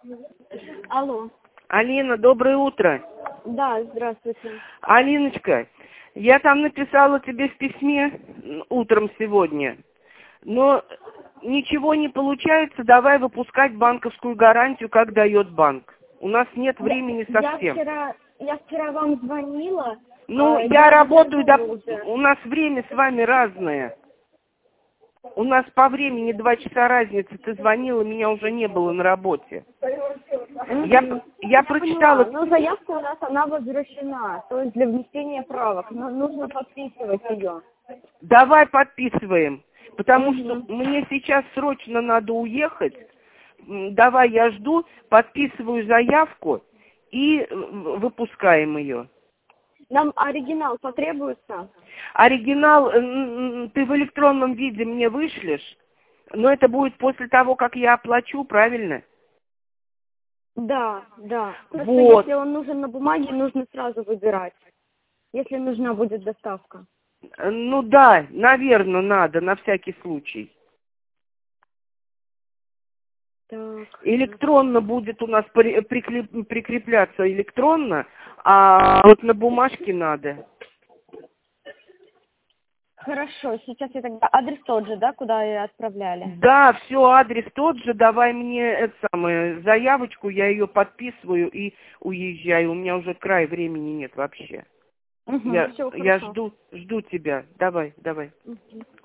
Алло. Алина, доброе утро. Да, здравствуйте. Алиночка, я там написала тебе в письме утром сегодня, но ничего не получается, давай выпускать банковскую гарантию, как дает банк. У нас нет времени совсем. Я вчера вам звонила. Ну, я работаю, уже. у нас время с вами разное. У нас по времени 2 часа разницы. Ты звонила, меня уже не было на работе. Я прочитала... Но заявка у нас, она возвращена. То есть для внесения правок. Но нужно подписывать ее. Давай подписываем. Потому что мне сейчас срочно надо уехать. Давай, я жду, подписываю заявку и выпускаем ее. Нам оригинал потребуется? Оригинал ты в электронном виде мне вышлешь, но это будет после того, как я оплачу, правильно? Да, да. Просто Вот. если он нужен на бумаге, нужно сразу выбирать. Если нужна будет доставка. Ну да, наверное, надо, на всякий случай. Так. Электронно будет у нас прикрепляться электронно, а вот на бумажке надо. Хорошо, сейчас я тогда... Адрес тот же, да, куда и отправляли? Да, все, адрес тот же, давай мне заявочку, я ее подписываю и уезжаю. У меня уже край времени нет вообще. Угу, все Я хорошо. жду тебя. Давай. Угу.